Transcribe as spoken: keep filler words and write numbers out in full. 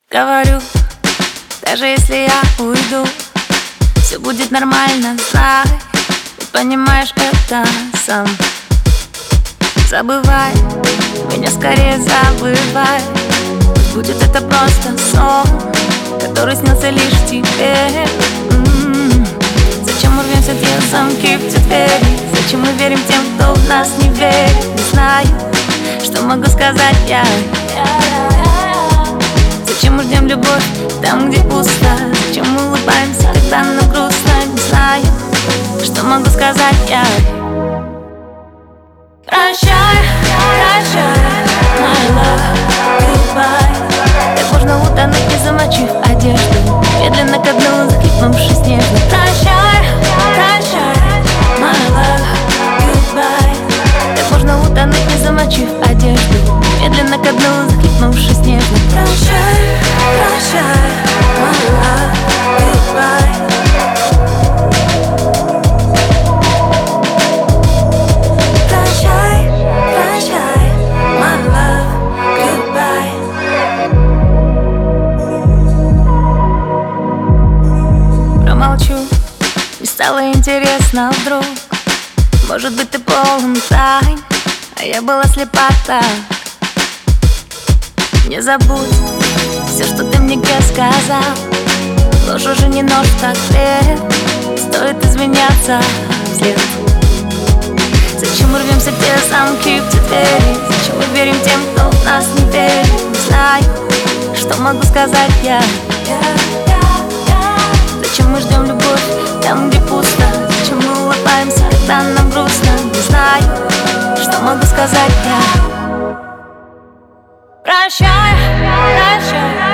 Говорю, даже если я уйду, все будет нормально, знай. Ведь понимаешь это сам. Забывай, меня скорее забывай. Пусть будет это просто сон, который снился лишь тебе. М-м-м. Зачем мы рвем все те замки в те двери? Зачем мы верим тем, кто в нас не верит? Не знаю, что могу сказать я. Зачем мы ждем любовь там, где пусто? Зачем мы улыбаемся, когда нам грустно? Не знаю, что могу сказать я. Прощай, прощай, my love, goodbye. Так можно утонуть, не замочив одежду, медленно ко дну захлипнувшись нежно. Прощай, прощай, my love, goodbye. Так можно утонуть, не замочив одежду, медленно ко дну захлипнувшись нежно. Прощай, прощай, my love, goodbye. Прощай, прощай, my love, goodbye. Промолчу, не стало интересно вдруг. Может быть, ты полон тайн, а я была слепа так. Не забудь все, что ты мне сказал. Ложь уже не нож, так лет. Стоит изменяться вслед. Зачем мы рвемся в те замки, в те двери? Зачем мы верим тем, кто в нас не верит? Не знаю, что могу сказать я. Зачем мы ждем любовь там, где пусто? Зачем мы улыбаемся, когда нам грустно? Не знаю, что могу сказать я. Прощай, прощай.